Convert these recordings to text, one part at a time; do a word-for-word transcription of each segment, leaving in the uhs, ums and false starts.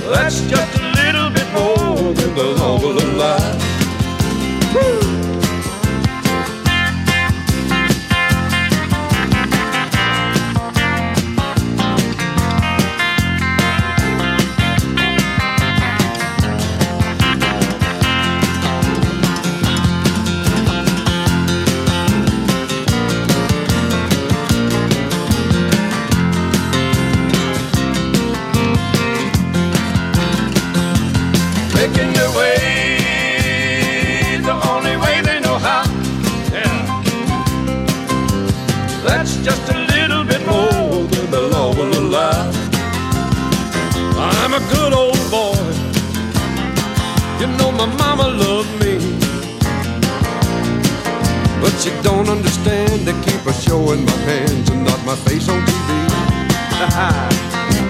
That's just a little bit more than the love of the life. Woo! Making your way the only way they know how. Yeah. That's just a little bit more than the love of the life. I'm a good old boy. You know my mama loved me, but she don't understand. They keep her showing my hands and not my face on T V.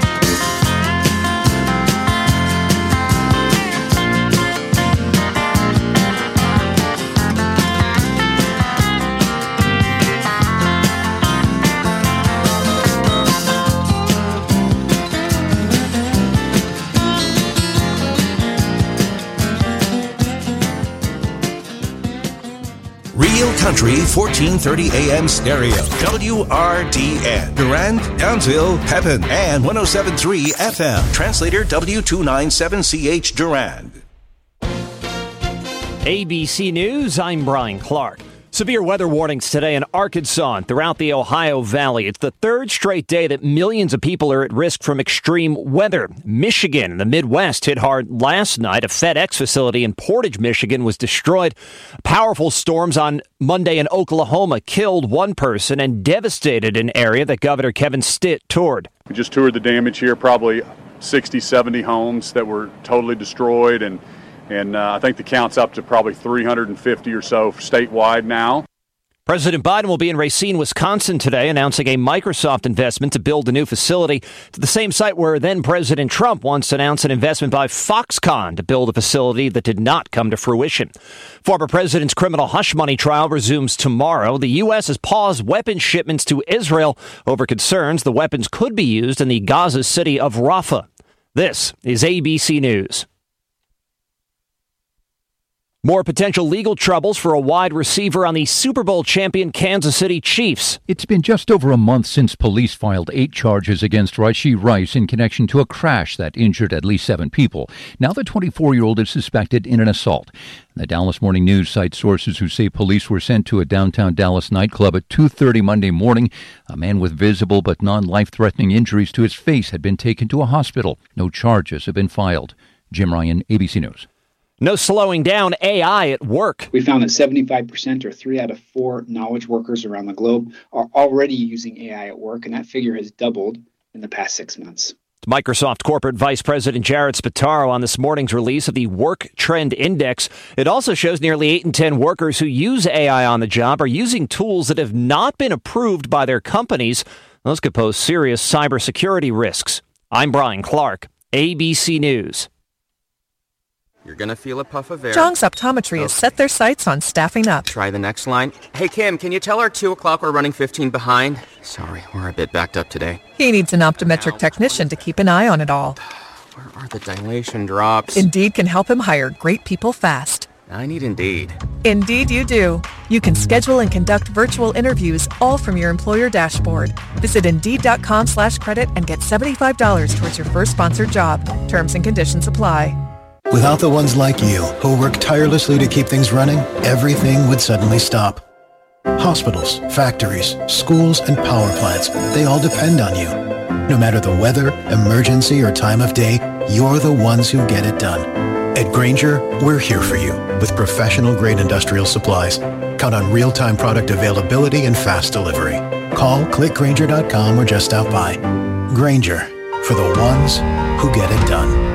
Real Country fourteen thirty A M stereo. W R D N. Durand, Townsville, Pepin, and one oh seven point three F M. Translator W two ninety-seven C H Durand. A B C News, I'm Brian Clark. Severe weather warnings today in Arkansas and throughout the Ohio Valley. It's the third straight day that millions of people are at risk from extreme weather. Michigan and the Midwest hit hard last night. A FedEx facility in Portage, Michigan was destroyed. Powerful storms on Monday in Oklahoma killed one person and devastated an area that Governor Kevin Stitt toured. We just toured the damage here, probably sixty, seventy homes that were totally destroyed, and And uh, I think the count's up to probably three hundred fifty or so statewide now. President Biden will be in Racine, Wisconsin today, announcing a Microsoft investment to build a new facility to the same site where then President Trump once announced an investment by Foxconn to build a facility that did not come to fruition. Former president's criminal hush money trial resumes tomorrow. The U S has paused weapons shipments to Israel over concerns the weapons could be used in the Gaza city of Rafah. This is A B C News. More potential legal troubles for a wide receiver on the Super Bowl champion Kansas City Chiefs. It's been just over a month since police filed eight charges against Rashee Rice in connection to a crash that injured at least seven people. Now the twenty-four-year-old is suspected in an assault. The Dallas Morning News cites sources who say police were sent to a downtown Dallas nightclub at two thirty Monday morning. A man with visible but non-life-threatening injuries to his face had been taken to a hospital. No charges have been filed. Jim Ryan, A B C News. No slowing down A I at work. We found that seventy-five percent, or three out of four knowledge workers around the globe, are already using A I at work, and that figure has doubled in the past six months. Microsoft Corporate Vice President Jared Spataro on this morning's release of the Work Trend Index. It also shows nearly eight in ten workers who use A I on the job are using tools that have not been approved by their companies. Those could pose serious cybersecurity risks. I'm Brian Clark, A B C News. You're going to feel a puff of air. Jong's Optometry okay. has set their sights on staffing up. Try the next line. Hey, Kim, can you tell her two o'clock we're running fifteen behind? Sorry, we're a bit backed up today. He needs an optometric now, technician to keep an eye on it all. Where are the dilation drops? Indeed can help him hire great people fast. I need Indeed. Indeed you do. You can schedule and conduct virtual interviews all from your employer dashboard. Visit Indeed.com slash credit and get seventy-five dollars towards your first sponsored job. Terms and conditions apply. Without the ones like you, who work tirelessly to keep things running, everything would suddenly stop. Hospitals, factories, schools, and power plants, they all depend on you. No matter the weather, emergency, or time of day, you're the ones who get it done. At Grainger, we're here for you with professional-grade industrial supplies. Count on real-time product availability and fast delivery. Call, click Grainger dot com, or just stop by. Grainger, for the ones who get it done.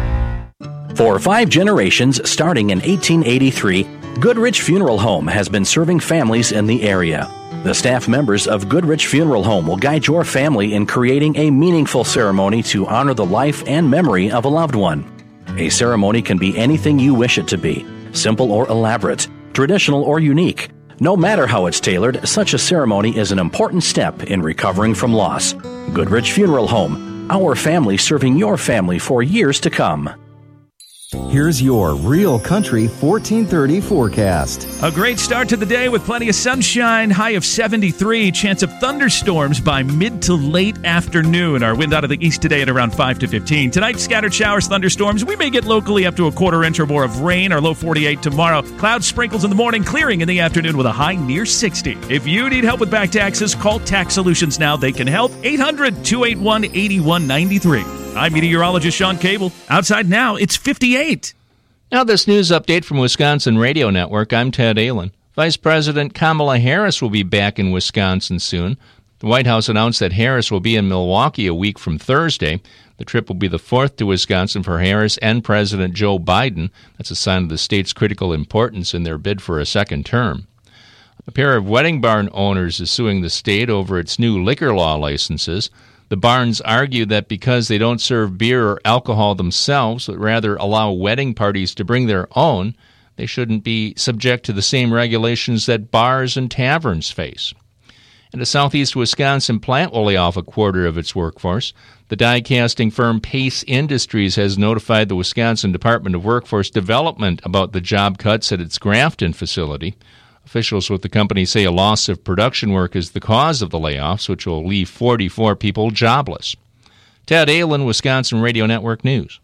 For five generations, starting in eighteen eighty-three, Goodrich Funeral Home has been serving families in the area. The staff members of Goodrich Funeral Home will guide your family in creating a meaningful ceremony to honor the life and memory of a loved one. A ceremony can be anything you wish it to be, simple or elaborate, traditional or unique. No matter how it's tailored, such a ceremony is an important step in recovering from loss. Goodrich Funeral Home, Our family serving your family for years to come. Here's your Real Country fourteen thirty forecast. A great start to the day with plenty of sunshine, high of seventy-three, chance of thunderstorms by mid to late afternoon. Our wind out of the east today at around five to fifteen. Tonight, scattered showers, thunderstorms. We may get locally up to a quarter inch or more of rain, our low forty-eight tomorrow. Cloud sprinkles in the morning, clearing in the afternoon with a high near sixty. If you need help with back taxes, call Tax Solutions now. They can help. eight hundred, two eight one, eight one nine three. I'm meteorologist Sean Cable. Outside now, it's fifty-eight. Now this news update from Wisconsin Radio Network. I'm Ted Allen. Vice President Kamala Harris will be back in Wisconsin soon. The White House announced that Harris will be in Milwaukee a week from Thursday. The trip will be the fourth to Wisconsin for Harris and President Joe Biden. That's a sign of the state's critical importance in their bid for a second term. A pair of wedding barn owners is suing the state over its new liquor law licenses. The barns argue that because they don't serve beer or alcohol themselves, but rather allow wedding parties to bring their own, they shouldn't be subject to the same regulations that bars and taverns face. And a southeast Wisconsin plant will lay off a quarter of its workforce. The die-casting firm Pace Industries has notified the Wisconsin Department of Workforce Development about the job cuts at its Grafton facility. Officials with the company say a loss of production work is the cause of the layoffs, which will leave forty-four people jobless. Ted Allen, Wisconsin Radio Network News.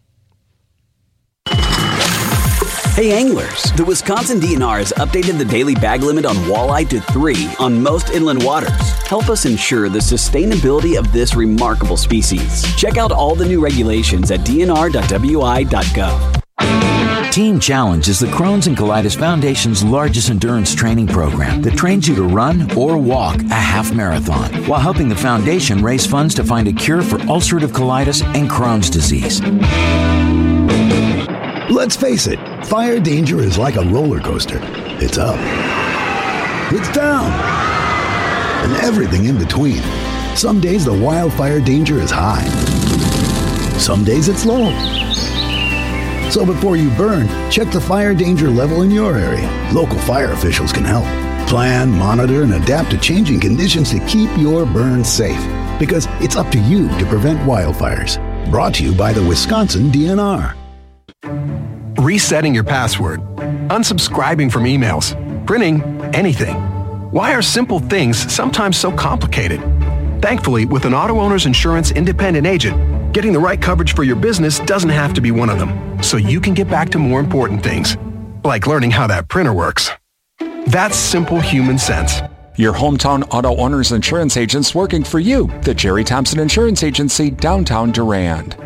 Hey anglers, the Wisconsin D N R has updated the daily bag limit on walleye to three on most inland waters. Help us ensure the sustainability of this remarkable species. Check out all the new regulations at d n r dot w i dot gov. Teen Challenge is the Crohn's and Colitis Foundation's largest endurance training program that trains you to run or walk a half marathon while helping the foundation raise funds to find a cure for ulcerative colitis and Crohn's disease. Let's face it, fire danger is like a roller coaster. It's up, it's down, and everything in between. Some days the wildfire danger is high. Some days it's low. So before you burn, check the fire danger level in your area. Local fire officials can help. Plan, monitor, and adapt to changing conditions to keep your burn safe. Because it's up to you to prevent wildfires. Brought to you by the Wisconsin D N R. Resetting your password, unsubscribing from emails, printing anything. Why are simple things sometimes so complicated? Thankfully, with an auto owner's insurance independent agent, getting the right coverage for your business doesn't have to be one of them, so you can get back to more important things, like learning how that printer works. That's simple human sense. Your hometown auto owner's insurance agents working for you. The Jerry Thompson Insurance Agency, downtown Durand.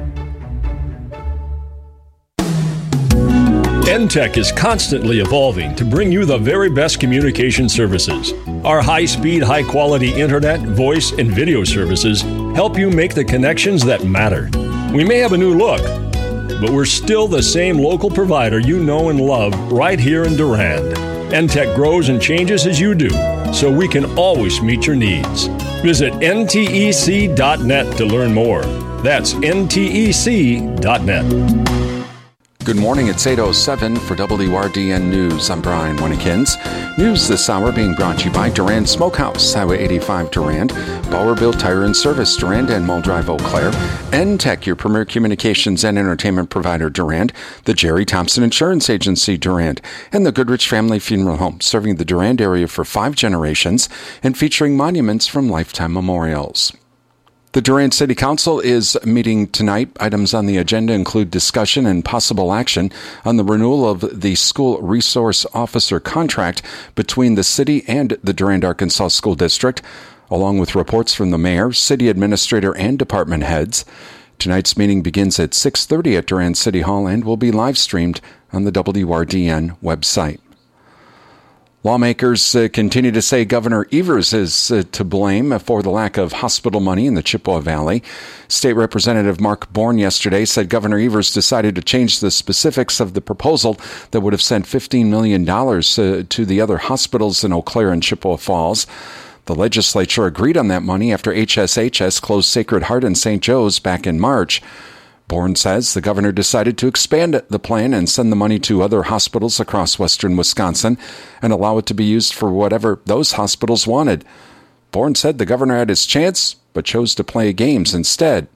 N T E C is constantly evolving to bring you the very best communication services. Our high-speed, high-quality internet, voice, and video services help you make the connections that matter. We may have a new look, but we're still the same local provider you know and love right here in Durand. N T E C grows and changes as you do, so we can always meet your needs. Visit N T E C dot net to learn more. That's N T E C dot net. Good morning, it's eight oh seven for W R D N News. I'm Brian Winnekins. News this hour being brought to you by Durand Smokehouse, Highway eighty-five Durand, Bauerbilt Tire and Service Durand and Mull Drive Eau Claire, N T E C, your premier communications and entertainment provider Durand, the Jerry Thompson Insurance Agency Durand, and the Goodrich Family Funeral Home, serving the Durand area for five generations and featuring monuments from Lifetime Memorials. The Durand City Council is meeting tonight. Items on the agenda include discussion and possible action on the renewal of the school resource officer contract between the city and the Durand, Arkansas School District, along with reports from the mayor, city administrator, and department heads. Tonight's meeting begins at six thirty at Durand City Hall and will be live streamed on the W R D N website. Lawmakers uh, continue to say Governor Evers is uh, to blame for the lack of hospital money in the Chippewa Valley. State Representative Mark Bourne yesterday said Governor Evers decided to change the specifics of the proposal that would have sent fifteen million dollars uh, to the other hospitals in Eau Claire and Chippewa Falls. The legislature agreed on that money after H S H S closed Sacred Heart and Saint Joe's back in March. Bourne says the governor decided to expand the plan and send the money to other hospitals across western Wisconsin and allow it to be used for whatever those hospitals wanted. Bourne said the governor had his chance, but chose to play games instead.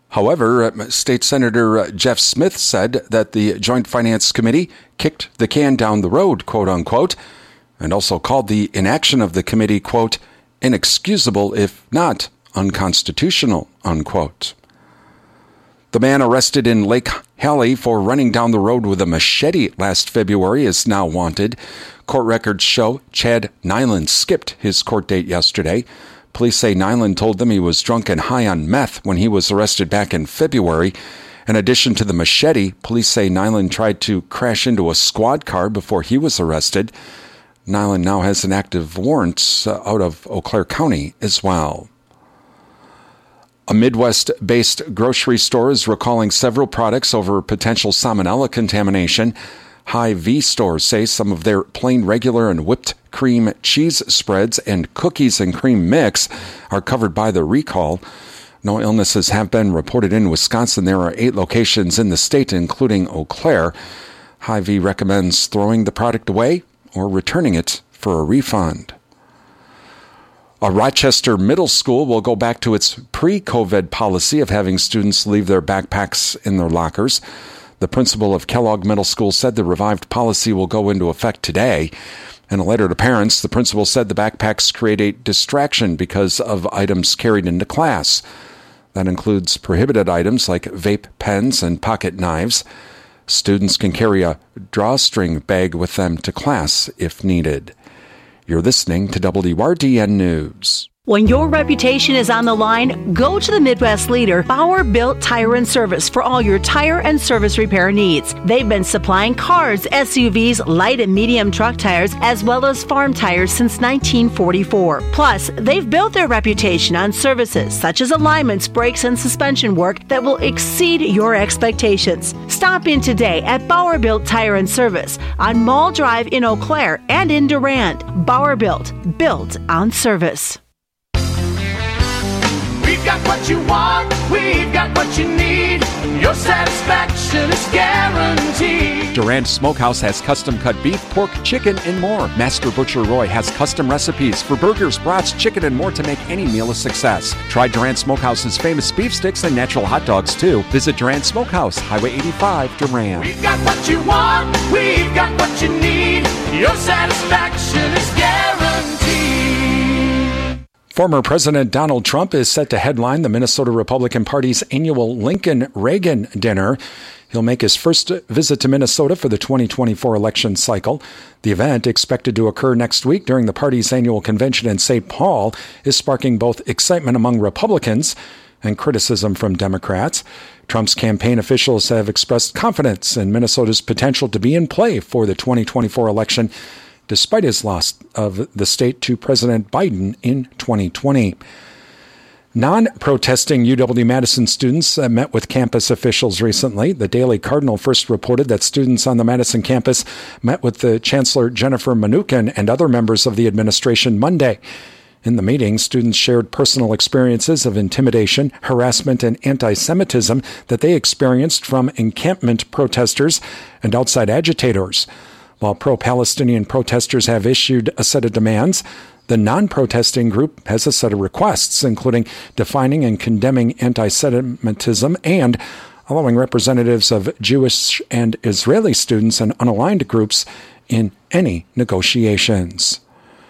However, State Senator Jeff Smith said that the Joint Finance Committee kicked the can down the road, quote unquote, and also called the inaction of the committee, quote, inexcusable if not unconstitutional, unquote. The man arrested in Lake Hallie for running down the road with a machete last February is now wanted. Court records show Chad Nyland skipped his court date yesterday. Police say Nyland told them he was drunk and high on meth when he was arrested back in February. In addition to the machete, police say Nyland tried to crash into a squad car before he was arrested. Nyland now has an active warrant out of Eau Claire County as well. A Midwest-based grocery store is recalling several products over potential salmonella contamination. Hy-Vee stores say some of their plain, regular, and whipped cream cheese spreads and cookies and cream mix are covered by the recall. No illnesses have been reported in Wisconsin. There are eight locations in the state, including Eau Claire. Hy-Vee recommends throwing the product away or returning it for a refund. A Rochester middle school will go back to its pre-COVID policy of having students leave their backpacks in their lockers. The principal of Kellogg Middle School said the revived policy will go into effect today. In a letter to parents, the principal said the backpacks create a distraction because of items carried into class. That includes prohibited items like vape pens and pocket knives. Students can carry a drawstring bag with them to class if needed. You're listening to W R D N News. When your reputation is on the line, go to the Midwest leader, Bauer Built Tire and Service, for all your tire and service repair needs. They've been supplying cars, S U Vs, light and medium truck tires, as well as farm tires since nineteen forty-four. Plus, they've built their reputation on services such as alignments, brakes, and suspension work that will exceed your expectations. Stop in today at Bauer Built Tire and Service on Mall Drive in Eau Claire and in Durand. Bauer Built, built on service. We've got what you want, we've got what you need. Your satisfaction is guaranteed. Durand Smokehouse has custom-cut beef, pork, chicken, and more. Master Butcher Roy has custom recipes for burgers, brats, chicken, and more to make any meal a success. Try Durand Smokehouse's famous beef sticks and natural hot dogs, too. Visit Durand Smokehouse, Highway eighty-five, Durand. We've got what you want, we've got what you need. Your satisfaction is guaranteed. Former President Donald Trump is set to headline the Minnesota Republican Party's annual Lincoln-Reagan dinner. He'll make his first visit to Minnesota for the twenty twenty-four election cycle. The event, expected to occur next week during the party's annual convention in Saint Paul, is sparking both excitement among Republicans and criticism from Democrats. Trump's campaign officials have expressed confidence in Minnesota's potential to be in play for the twenty twenty-four election, despite his loss of the state to President Biden in twenty twenty. Non-protesting U W-Madison students uh, met with campus officials recently. The Daily Cardinal first reported that students on the Madison campus met with the Chancellor Jennifer Mnuchin and other members of the administration Monday. In the meeting, students shared personal experiences of intimidation, harassment, and anti-Semitism that they experienced from encampment protesters and outside agitators. While pro-Palestinian protesters have issued a set of demands, the non-protesting group has a set of requests, including defining and condemning anti-Semitism and allowing representatives of Jewish and Israeli students and unaligned groups in any negotiations.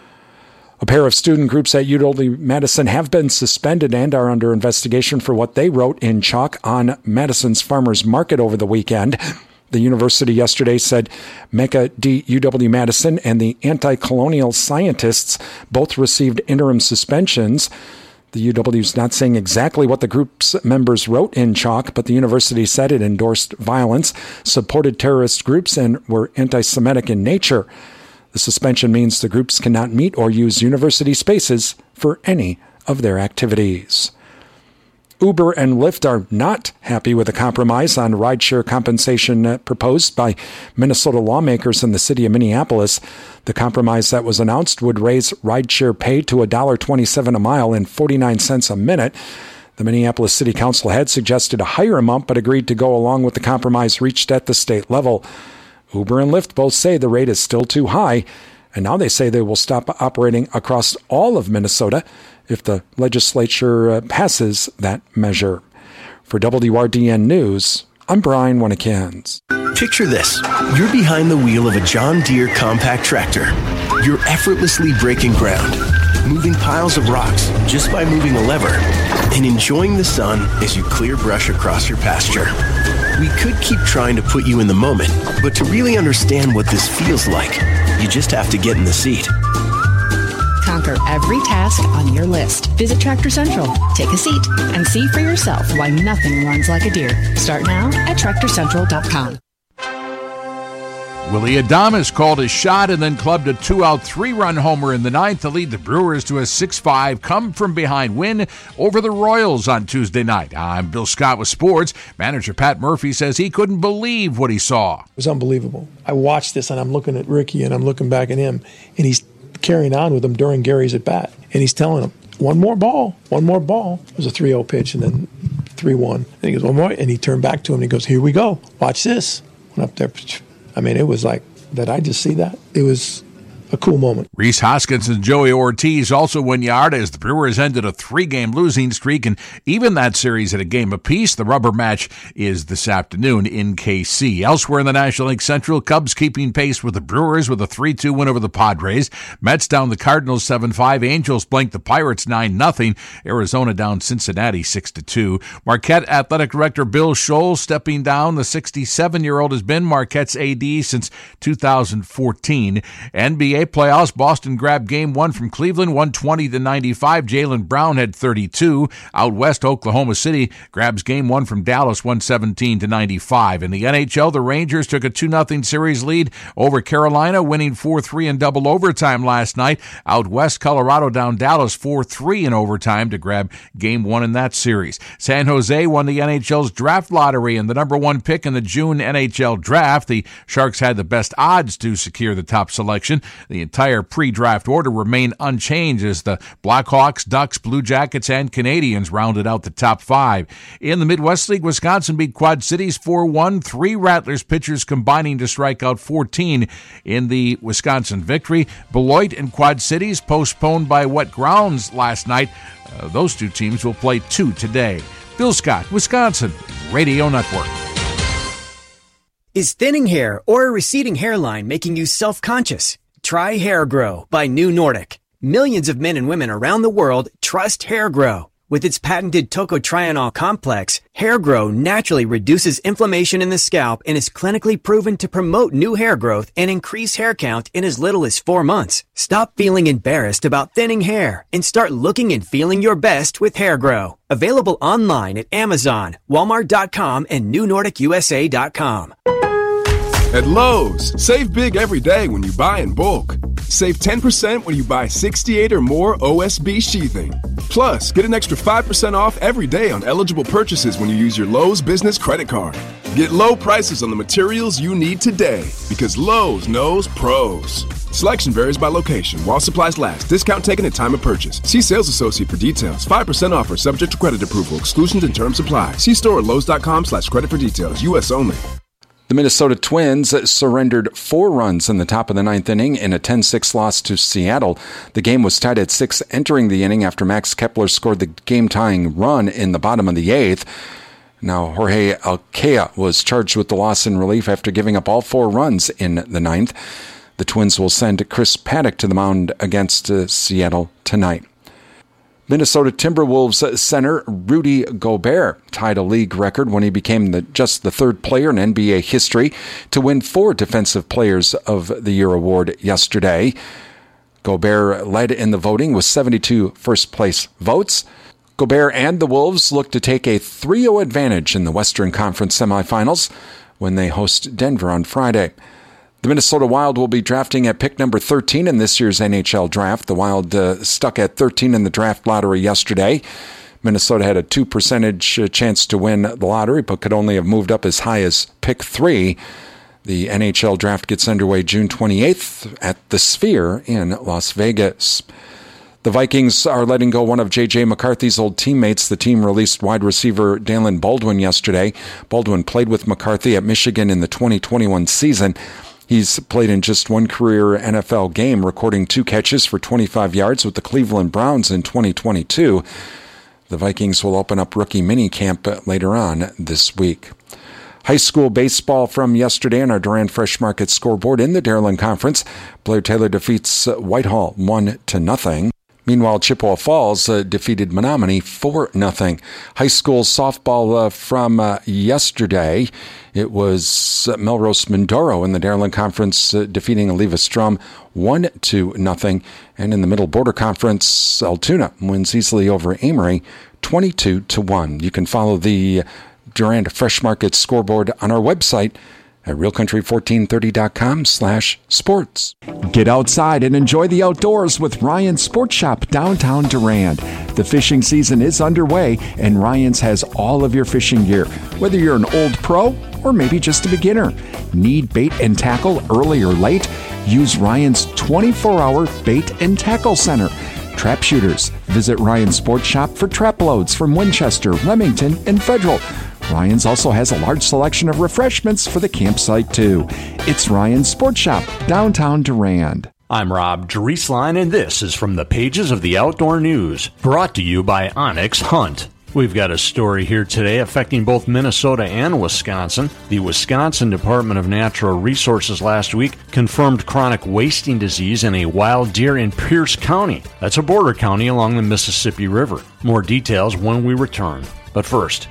A pair of student groups at U W-Madison have been suspended and are under investigation for what they wrote in chalk on Madison's Farmers Market over the weekend. The university yesterday said Mecca D. U W-Madison and the anti-colonial scientists both received interim suspensions. The U W is not saying exactly what the group's members wrote in chalk, but the university said it endorsed violence, supported terrorist groups, and were anti-Semitic in nature. The suspension means the groups cannot meet or use university spaces for any of their activities. Uber and Lyft are not happy with a compromise on rideshare compensation proposed by Minnesota lawmakers in the city of Minneapolis. The compromise that was announced would raise rideshare pay to one dollar and twenty-seven cents a mile and forty-nine cents a minute. The Minneapolis City Council had suggested a higher amount but agreed to go along with the compromise reached at the state level. Uber and Lyft both say the rate is still too high, and now they say they will stop operating across all of Minnesota if the legislature uh, passes that measure. For W R D N News, I'm Brian Winnikins. Picture this. You're behind the wheel of a John Deere compact tractor. You're effortlessly breaking ground, moving piles of rocks just by moving a lever, and enjoying the sun as you clear brush across your pasture. We could keep trying to put you in the moment, but to really understand what this feels like, you just have to get in the seat. Conquer every task on your list. Visit Tractor Central, take a seat, and see for yourself why nothing runs like a Deere. Start now at tractor central dot com. Willie Adames called his shot and then clubbed a two-out, three-run homer in the ninth to lead the Brewers to a six five come-from-behind win over the Royals on Tuesday night. I'm Bill Scott with sports. Manager Pat Murphy says he couldn't believe what he saw. It was unbelievable. I watched this, and I'm looking at Ricky, and I'm looking back at him, and he's carrying on with him during Gary's at-bat, and he's telling him, one more ball, one more ball. It was a three oh pitch, and then three one. And he goes, one more, and he turned back to him, and he goes, here we go. Watch this. Went up there. I mean, it was like, did I just see that? It was a cool moment. Rhys Hoskins and Joey Ortiz also win yard as the Brewers ended a three-game losing streak and even that series at a game apiece. The rubber match is this afternoon in K C. Elsewhere in the National League Central, Cubs keeping pace with the Brewers with a three two win over the Padres. Mets down the Cardinals seven five. Angels blank the Pirates nine nothing. Arizona down Cincinnati six to two. Marquette Athletic Director Bill Scholl stepping down. The sixty-seven-year-old has been Marquette's A D since two thousand fourteen. N B A playoffs, Boston grabbed game one from Cleveland, one twenty to ninety-five. Jaylen Brown had thirty-two. Out west, Oklahoma City grabs game one from Dallas, one seventeen to ninety-five. In the N H L, the Rangers took a two nothing series lead over Carolina, winning four three in double overtime last night. Out west, Colorado down Dallas four three in overtime to grab game one in that series. San Jose won the N H L's draft lottery and the number one pick in the June N H L draft. The Sharks had the best odds to secure the top selection. The entire pre-draft order remained unchanged as the Blackhawks, Ducks, Blue Jackets, and Canadians rounded out the top five. In the Midwest League, Wisconsin beat Quad Cities four one. Three Rattlers pitchers combining to strike out fourteen in the Wisconsin victory. Beloit and Quad Cities postponed by wet grounds last night. Uh, those two teams will play two today. Bill Scott, Wisconsin Radio Network. Is thinning hair or a receding hairline making you self-conscious? Try Hair Grow by New Nordic. Millions of men and women around the world trust Hair Grow. With its patented tocotrienol complex, Hair Grow naturally reduces inflammation in the scalp and is clinically proven to promote new hair growth and increase hair count in as little as four months. Stop feeling embarrassed about thinning hair and start looking and feeling your best with Hair Grow. Available online at Amazon, Walmart dot com, and New Nordic U S A dot com. At Lowe's, save big every day when you buy in bulk. Save ten percent when you buy sixty-eight or more O S B sheathing. Plus, get an extra five percent off every day on eligible purchases when you use your Lowe's Business Credit Card. Get low prices on the materials you need today because Lowe's knows pros. Selection varies by location. While supplies last. Discount taken at time of purchase. See sales associate for details. five percent offer subject to credit approval. Exclusions and terms apply. See store at Lowe's.com slash credit for details. U S only. The Minnesota Twins surrendered four runs in the top of the ninth inning in a ten six loss to Seattle. The game was tied at six entering the inning after Max Kepler scored the game-tying run in the bottom of the eighth. Now, Jorge Alcala was charged with the loss in relief after giving up all four runs in the ninth. The Twins will send Chris Paddock to the mound against uh, Seattle tonight. Minnesota Timberwolves center Rudy Gobert tied a league record when he became the, just the third player in N B A history to win four Defensive Players of the Year award yesterday. Gobert led in the voting with seventy-two first-place votes. Gobert and the Wolves look to take a three oh advantage in the Western Conference semifinals when they host Denver on Friday. The Minnesota Wild will be drafting at pick number thirteen in this year's N H L draft. The Wild uh, stuck at thirteen in the draft lottery yesterday. Minnesota had a two percentage chance to win the lottery, but could only have moved up as high as pick three. The N H L draft gets underway June twenty-eighth at the Sphere in Las Vegas. The Vikings are letting go one of J J. McCarthy's old teammates. The team released wide receiver Dalen Baldwin yesterday. Baldwin played with McCarthy at Michigan in the twenty twenty-one season. He's played in just one career N F L game, recording two catches for twenty-five yards with the Cleveland Browns in twenty twenty-two. The Vikings will open up rookie minicamp later on this week. High school baseball from yesterday on our Durand Fresh Market scoreboard in the Dairyland Conference. Blair Taylor defeats Whitehall one to nothing. Meanwhile, Chippewa Falls uh, defeated Menominee four nothing. High school softball uh, from uh, yesterday. It was uh, Melrose Mindoro in the Dairyland Conference uh, defeating Oliva Strum one to nothing. And in the Middle Border Conference, Altoona wins easily over Amory twenty-two to one. You can follow the Durand Fresh Market scoreboard on our website at real country fourteen thirty dot com slash sports. Get outside and enjoy the outdoors with Ryan's Sports Shop downtown Durand. The fishing season is underway, and Ryan's has all of your fishing gear. Whether you're an old pro or maybe just a beginner, need bait and tackle early or late? Use Ryan's twenty-four hour bait and tackle center. Trap shooters, visit Ryan's Sports Shop for trap loads from Winchester, Remington, and Federal. Ryan's also has a large selection of refreshments for the campsite, too. It's Ryan's Sports Shop, downtown Durand. I'm Rob Drieslein, and this is from the pages of the Outdoor News, brought to you by Onyx Hunt. We've got a story here today affecting both Minnesota and Wisconsin. The Wisconsin Department of Natural Resources last week confirmed chronic wasting disease in a wild deer in Pierce County. That's a border county along the Mississippi River. More details when we return. But first,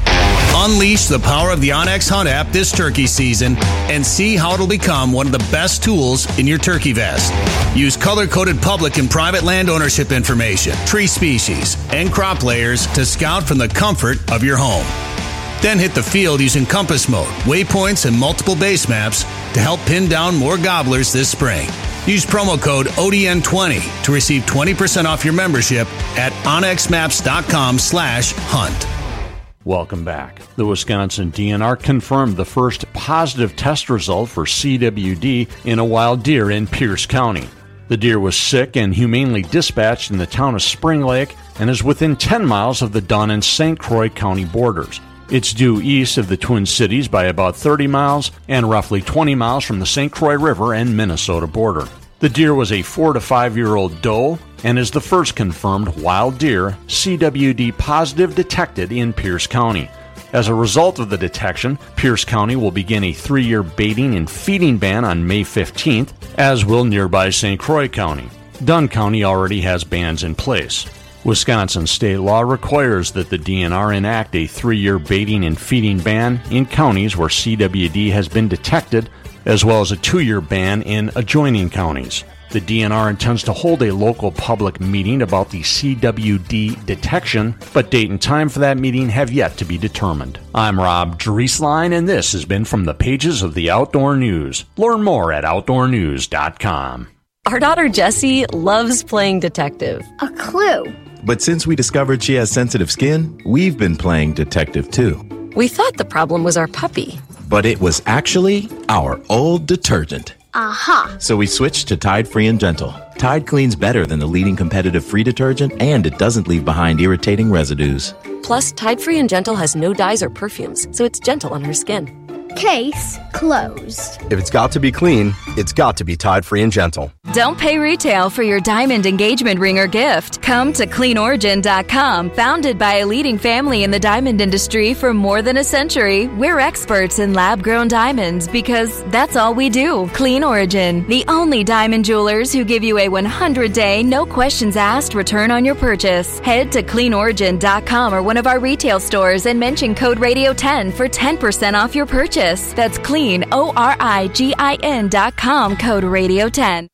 unleash the power of the Onyx Hunt app this turkey season and see how it'll become one of the best tools in your turkey vest. Use color-coded public and private land ownership information, tree species, and crop layers to scout from the comfort of your home. Then hit the field using compass mode, waypoints, and multiple base maps to help pin down more gobblers this spring. Use promo code O D N twenty to receive twenty percent off your membership at onyx maps dot com slash hunt. welcome back. The Wisconsin D N R confirmed the first positive test result for C W D in a wild deer in Pierce County. The deer was sick and humanely dispatched in the town of Spring Lake and is within ten miles of the Dunn and Saint Croix County borders. It's due east of the Twin Cities by about thirty miles and roughly twenty miles from the Saint Croix River and Minnesota border. The deer was a four to five year old doe and is the first confirmed wild deer C W D positive detected in Pierce County. As a result of the detection, Pierce County will begin a three-year baiting and feeding ban on May fifteenth, as will nearby Saint Croix County. Dunn County already has bans in place. Wisconsin state law requires that the D N R enact a three-year baiting and feeding ban in counties where C W D has been detected, as well as a two-year ban in adjoining counties. The D N R intends to hold a local public meeting about the C W D detection, but date and time for that meeting have yet to be determined. I'm Rob Drieslein, and this has been from the pages of the Outdoor News. Learn more at outdoor news dot com. Our daughter Jessie loves playing detective. A clue. But since we discovered she has sensitive skin, we've been playing detective too. We thought the problem was our puppy. But it was actually our old detergent. Aha! So we switched to Tide Free and Gentle. Tide cleans better than the leading competitive free detergent, and it doesn't leave behind irritating residues. Plus, Tide Free and Gentle has no dyes or perfumes, so it's gentle on her skin. Case closed. If it's got to be clean, it's got to be Tide Free and Gentle. Don't pay retail for your diamond engagement ring or gift. Come to clean origin dot com. Founded by a leading family in the diamond industry for more than a century, we're experts in lab-grown diamonds because that's all we do. Clean Origin, the only diamond jewelers who give you a one hundred day, no questions asked return on your purchase. Head to clean origin dot com or one of our retail stores and mention code radio ten for ten percent off your purchase. That's clean, O R I G I N dot com, code radio ten.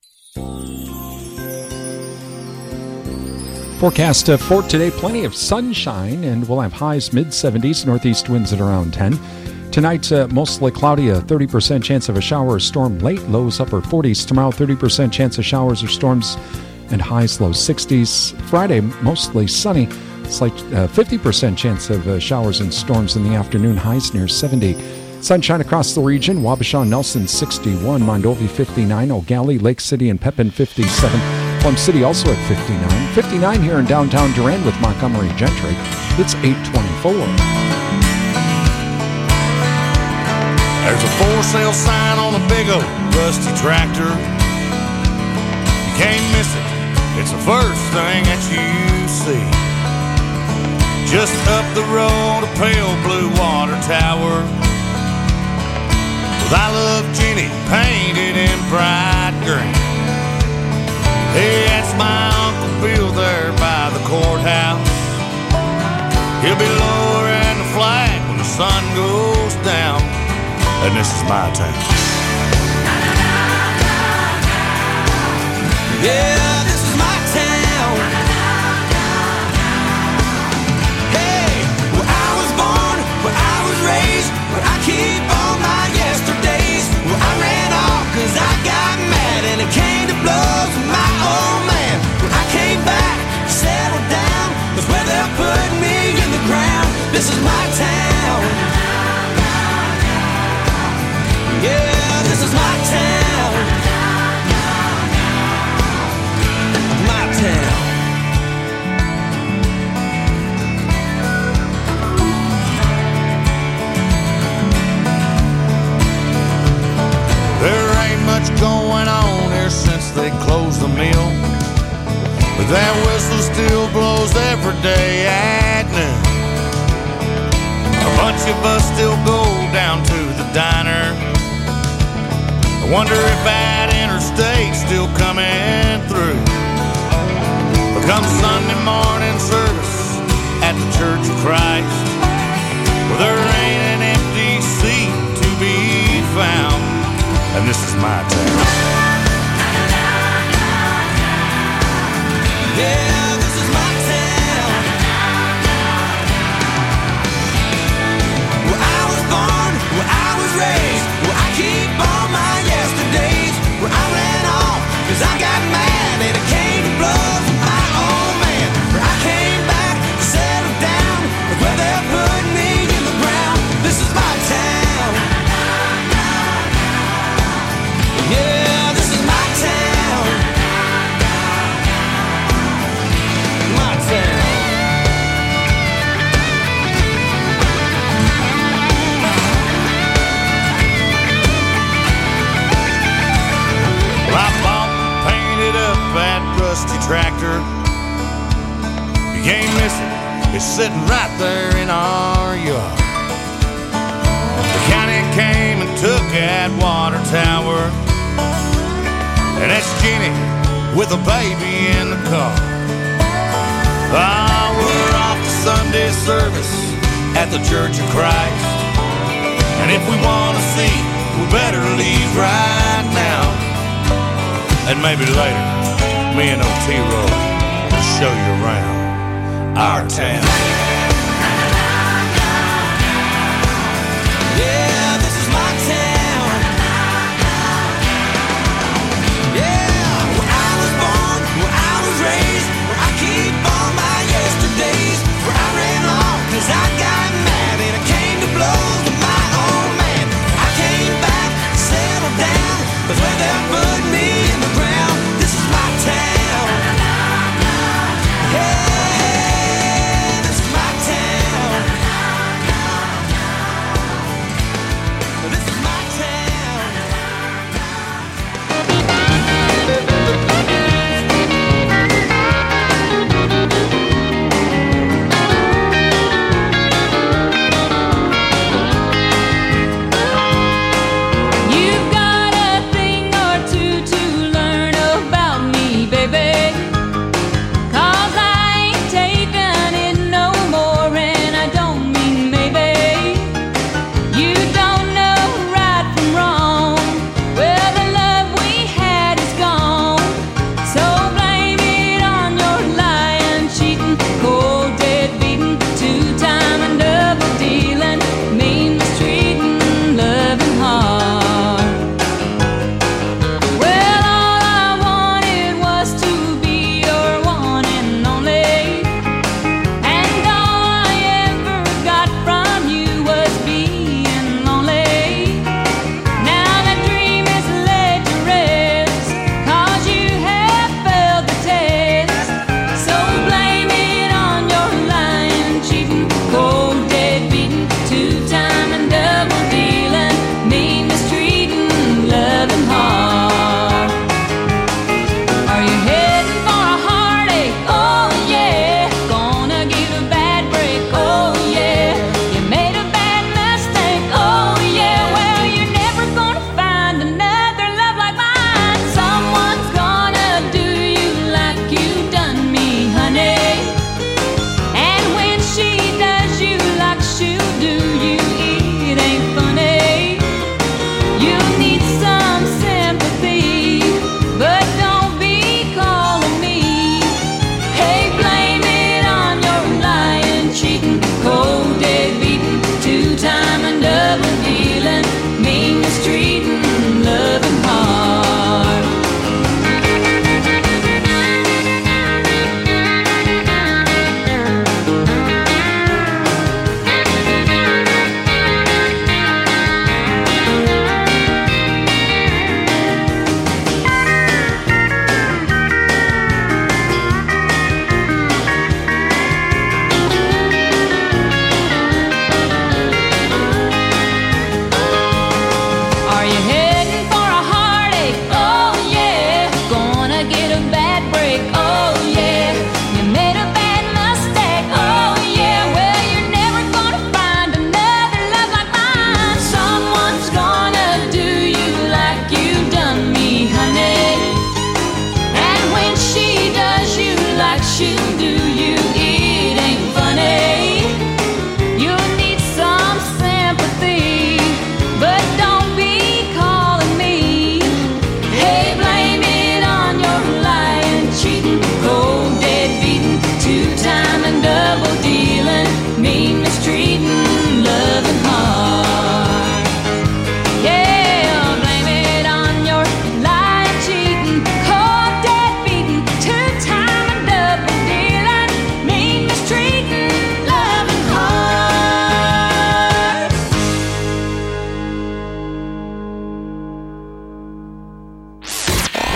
Forecast uh, for today, plenty of sunshine, and we'll have highs mid seventies, northeast winds at around ten. Tonight, uh, mostly cloudy, a thirty percent chance of a shower or storm late, lows upper forties. Tomorrow, thirty percent chance of showers or storms and highs low sixties. Friday, mostly sunny, slight uh, fifty percent chance of uh, showers and storms in the afternoon, highs near seventy. Sunshine across the region, Wabasha, Nelson sixty-one, Mondovi fifty-nine, O'Galley, Lake City, and Pepin fifty-seven. Plum City also at fifty-nine. fifty-nine here in downtown Durand with Montgomery Gentry. It's eight twenty-four. There's a for sale sign on a big old rusty tractor. You can't miss it. It's the first thing that you see. Just up the road, a pale blue water tower with I Love Jenny painted in bright green. Hey, that's my Uncle Bill there by the courthouse. He'll be lowering the flag when the sun goes down. And this is my town. Yeah, this is my town. Hey, where I was born, where I was raised, where I keep all my yesterdays, where I ran off cause I got mad and it came to blows with my old man. Where I came back, settled down, that's where they'll put me in the ground. This is my town. Yeah, this is my town. My town. There ain't much going on here since they closed the mill, but that whistle still blows every day at noon. A bunch of us still go down to the diner. I wonder if that interstate's still coming through. But come Sunday morning service at the Church of Christ, well, there ain't an empty seat to be found. And this is my town. Yeah, this is my town. Where I was born, where I was raised, where I keep all my yesterdays, where I ran off cause I got mad and it came to blows with my old man. Where I came back, settled down, where they'll put me in the ground. This is my town. Yeah, this is my town. My town. Well, I bought and painted up that rusty tractor. You can't miss it, it's sitting right there in our yard. The county came and took that water tower, and that's Jenny with a baby in the car. Ah, we're off to Sunday service at the Church of Christ, and if we want to see, we better leave right now. And maybe later, me and O T Roll will show you around our town. Yeah, this is my town. Yeah, where I was born, where I was raised, where I keep all my yesterdays, where I ran off cause I got mad and it came to blows with my old man. I came back, settled down, that's where they put me in the ground. This is my town. Yeah, this is my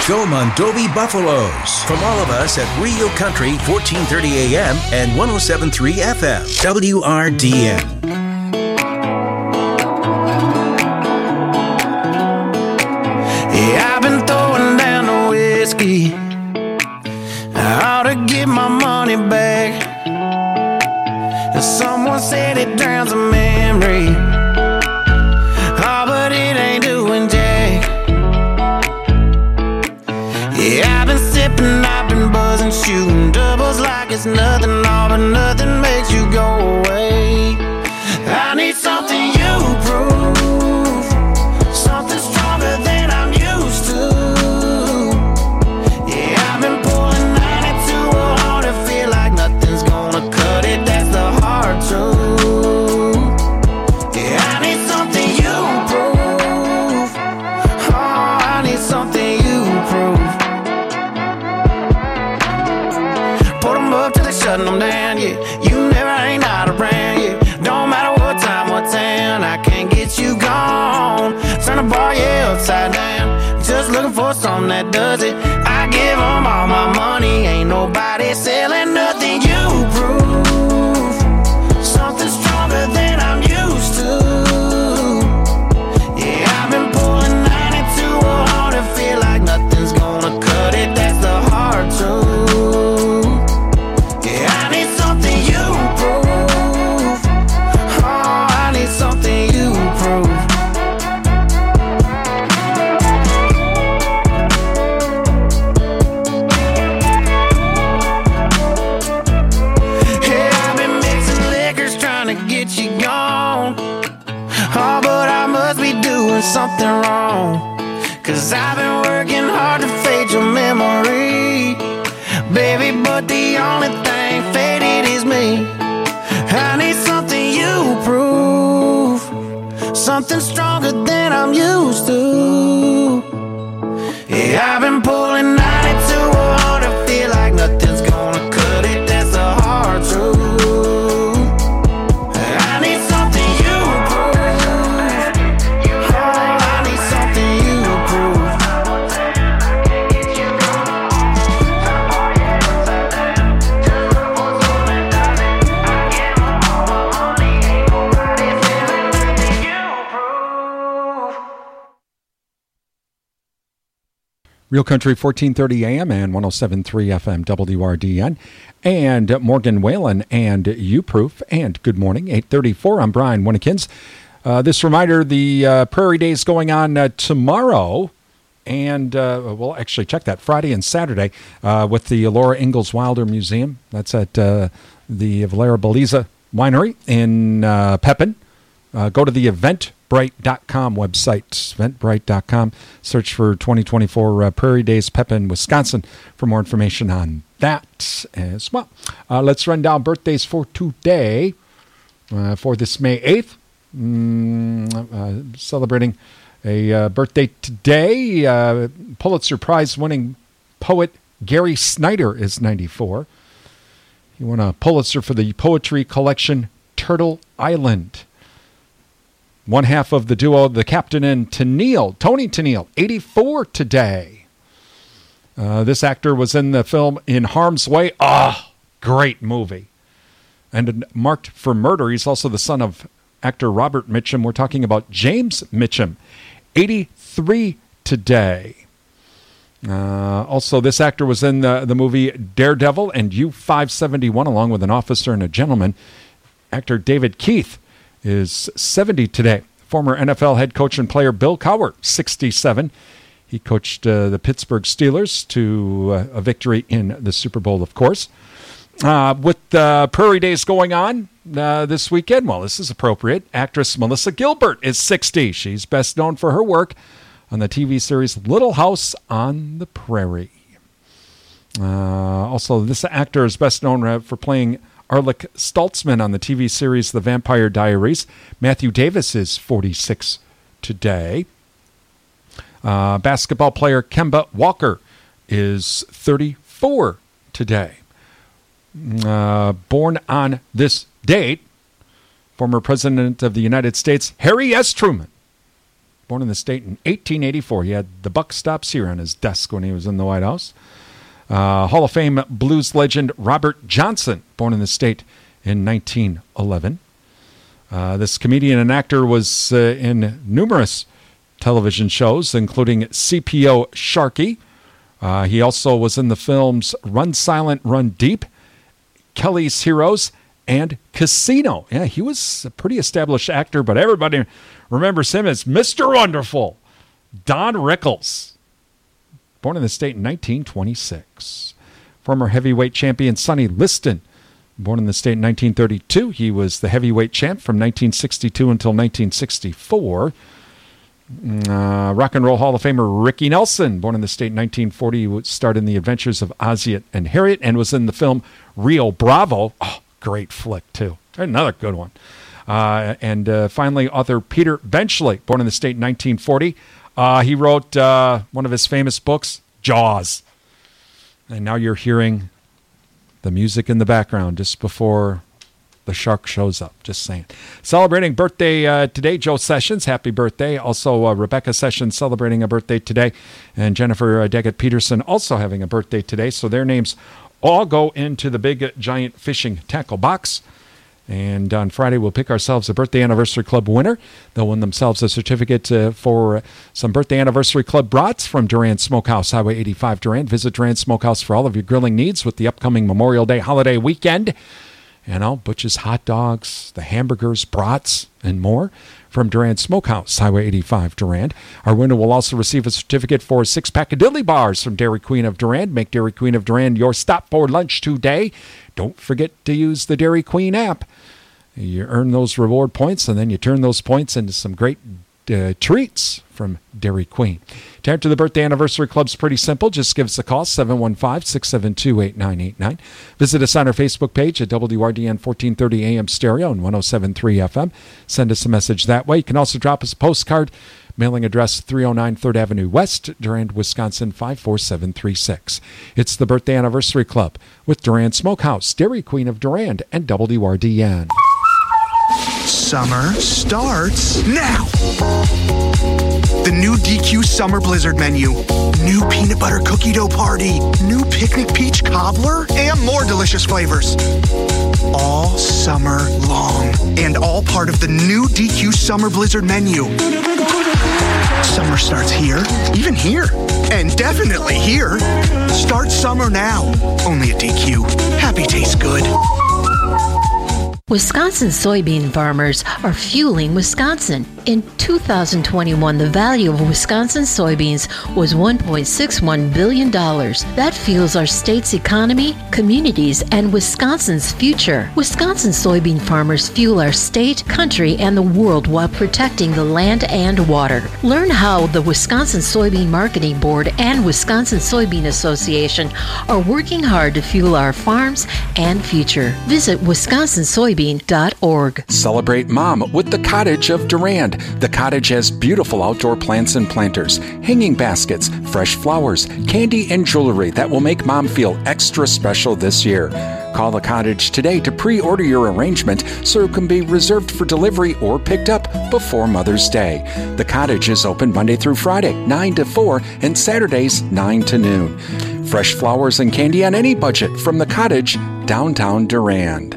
Joe Mondovi Buffaloes. From all of us at Real Country, fourteen thirty A M and one oh seven point three F M, W R D N. Yeah, I've been throwing down the whiskey. I ought to get my money back. Someone said it drowns a memory. Oh, but it ain't doing jack. Yeah, I've been sipping, I've been buzzing, shooting doubles like it's nothing. All but nothing makes you go away. I need something you prove, something stronger than I'm used to. Yeah, I've been pulling ninety-two hard to feel like nothing's gonna cut it. That's the hard truth. Yeah, I need something you prove. Oh, I need something you prove. Put them up till they shutting them down, yeah. You never ain't not around, yeah. Don't matter what time, what town, I can't get you gone. Turn the bar, yeah, upside down. Just looking for something that does it. I give them all my money. Ain't nobody selling nothing you prove. Something stronger than I'm used to. Yeah, I've been pulling ninety-two hard to feel like nothing's gonna cut it. That's the hard truth. Yeah, I need something you prove. Oh, I need something you prove. Yeah, I've been mixing liquors trying to get you gone. Oh, but I must be doing something wrong. Cause I've been working hard to fade your memory, baby, but the only thing faded is me. I need something you prove, something stronger than I'm used to. Yeah, I've been pulling ninety-two hard to feel like nothing's gonna cut it. That's the hard truth. I need something you prove. Oh, I need something you prove. Real Country, fourteen thirty A M and one oh seven point three F M, W R D N. And Morgan Whalen and U-Proof. And good morning, eight thirty-four. I'm Brian Winnekins. Uh, this reminder, the uh, Prairie Day is going on uh, tomorrow. And uh, we'll actually check that Friday and Saturday uh, with the Laura Ingalls Wilder Museum. That's at uh, the Valera Beliza Winery in uh, Pepin. Uh, go to the eventbrite dot com website, eventbrite dot com. Search for twenty twenty-four uh, Prairie Days, Pepin, Wisconsin, for more information on that as well. Uh, let's run down birthdays for today, uh, for this May eighth. Mm, uh, celebrating a uh, birthday today. Uh, Pulitzer Prize-winning poet Gary Snyder is ninety-four. He won a Pulitzer for the poetry collection Turtle Island. One half of the duo, the Captain and Tennille, Tony Tennille, eighty-four today. Uh, this actor was in the film In Harm's Way. Ah, oh, great movie. And marked for murder. He's also the son of actor Robert Mitchum. We're talking about James Mitchum, eighty-three today. Uh, also, this actor was in the, the movie Daredevil and U five seventy-one, along with an officer and a gentleman. Actor David Keith is seventy today. Former N F L head coach and player Bill Cowher, sixty-seven. He coached uh, the Pittsburgh Steelers to uh, a victory in the Super Bowl, of course. Uh, with uh, Prairie Days going on uh, this weekend, well, this is appropriate. Actress Melissa Gilbert is sixty. She's best known for her work on the T V series Little House on the Prairie. Uh, also, this actor is best known for playing Arlick Stoltzman on the T V series The Vampire Diaries. Matthew Davis is forty-six today. Uh, basketball player Kemba Walker is thirty-four today. Uh, born on this date, former President of the United States, Harry S. Truman, born in the state in eighteen eighty-four. He had "The Buck Stops Here" on his desk when he was in the White House. Uh, Hall of Fame blues legend Robert Johnson, born in the state in nineteen eleven. Uh, this comedian and actor was uh, in numerous television shows, including C P O Sharkey. Uh, he also was in the films Run Silent, Run Deep, Kelly's Heroes, and Casino. Yeah, he was a pretty established actor, but everybody remembers him as Mister Wonderful, Don Rickles. Born in the state in nineteen twenty-six. Former heavyweight champion Sonny Liston. Born in the state in nineteen thirty-two. He was the heavyweight champ from nineteen sixty-two until nineteen sixty-four. Uh, Rock and Roll Hall of Famer Ricky Nelson. Born in the state in nineteen forty. He starred in The Adventures of Ozzie and Harriet and was in the film Rio Bravo. Oh, great flick, too. Another good one. Uh, and uh, finally, author Peter Benchley. Born in the state in nineteen forty. Uh, he wrote uh, one of his famous books, Jaws. And now you're hearing the music in the background just before the shark shows up. Just saying. Celebrating birthday uh, today, Joe Sessions. Happy birthday. Also, uh, Rebecca Sessions celebrating a birthday today. And Jennifer uh, Daggett Peterson also having a birthday today. So their names all go into the big, uh, giant fishing tackle box. And on Friday, we'll pick ourselves a Birthday Anniversary Club winner. They'll win themselves a certificate uh, for uh, some Birthday Anniversary Club brats from Durand Smokehouse, Highway eighty-five, Durand. Visit Durand Smokehouse for all of your grilling needs with the upcoming Memorial Day holiday weekend. You know, Butch's hot dogs, the hamburgers, brats, and more from Durand Smokehouse, Highway eighty-five, Durand. Our winner will also receive a certificate for a six-pack of Diddley Bars from Dairy Queen of Durand. Make Dairy Queen of Durand your stop for lunch today. Don't forget to use the Dairy Queen app. You earn those reward points, and then you turn those points into some great uh, treats from Dairy Queen. To enter the Birthday Anniversary Club's pretty simple. Just give us a call, seven one five, six seven two, eight nine eight nine. Visit us on our Facebook page at W R D N fourteen thirty A M Stereo and one oh seven point three F M. Send us a message that way. You can also drop us a postcard. Mailing address three oh nine third Avenue West, Durand, Wisconsin five four seven three six. It's the Birthday Anniversary Club with Durand Smokehouse, Dairy Queen of Durand, and W R D N. Summer starts now. The new D Q Summer Blizzard menu. New peanut butter cookie dough party. New picnic peach cobbler. And more delicious flavors. All summer long. And all part of the new D Q Summer Blizzard menu. Summer starts here, even here, and definitely here. Start summer now. Only at D Q. Happy tastes good. Wisconsin soybean farmers are fueling Wisconsin. In two thousand twenty-one, the value of Wisconsin soybeans was one point six one billion dollars. That fuels our state's economy, communities, and Wisconsin's future. Wisconsin soybean farmers fuel our state, country, and the world while protecting the land and water. Learn how the Wisconsin Soybean Marketing Board and Wisconsin Soybean Association are working hard to fuel our farms and future. Visit wisconsin soybean dot org. Celebrate Mom with the Cottage of Durand. The Cottage has beautiful outdoor plants and planters, hanging baskets, fresh flowers, candy, and jewelry that will make Mom feel extra special this year. Call the Cottage today to pre-order your arrangement so it can be reserved for delivery or picked up before Mother's Day. The Cottage is open Monday through Friday, nine to four, and Saturdays, nine to noon. Fresh flowers and candy on any budget from the Cottage, downtown Durand.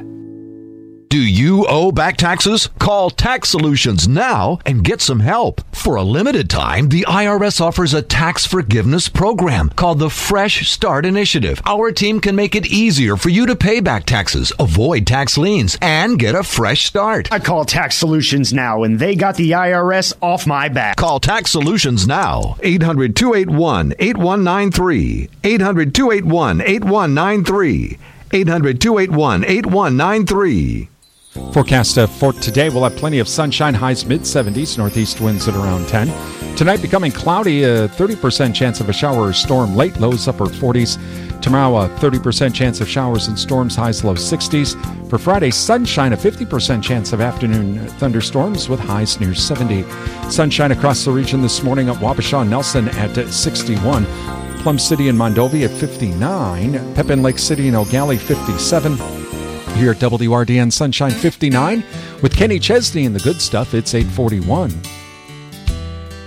Do you owe back taxes? Call Tax Solutions now and get some help. For a limited time, the I R S offers a tax forgiveness program called the Fresh Start Initiative. Our team can make it easier for you to pay back taxes, avoid tax liens, and get a fresh start. I call Tax Solutions now, and they got the I R S off my back. Call Tax Solutions now. eight hundred, two eight one, eight one nine three. eight hundred, two eight one, eight one nine three. eight hundred, two eight one, eight one nine three. Forecast uh, for today, we'll have plenty of sunshine, highs mid seventies, northeast winds at around ten. Tonight becoming cloudy, a thirty percent chance of a shower or storm late, lows upper forties. Tomorrow, a thirty percent chance of showers and storms, highs low sixties. For Friday, sunshine, a fifty percent chance of afternoon thunderstorms with highs near seventy. Sunshine across the region this morning at Wabasha, Nelson at sixty-one. Plum City and Mondovi at fifty-nine. Pepin Lake City and O'Galley, fifty-seven. Here at W R D N Sunshine fifty-nine. With Kenny Chesney and the good stuff, it's eight forty-one.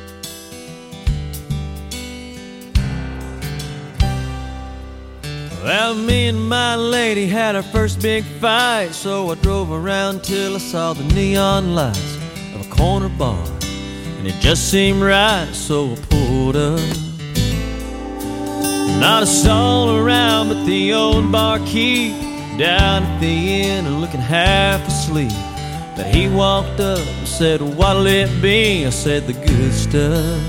Well, me and my lady had our first big fight, so I drove around till I saw the neon lights of a corner bar, and it just seemed right, so I pulled up. Not a soul around but the old barkeep down at the inn looking half asleep. But he walked up and said, "What'll it be?" I said, "The good stuff."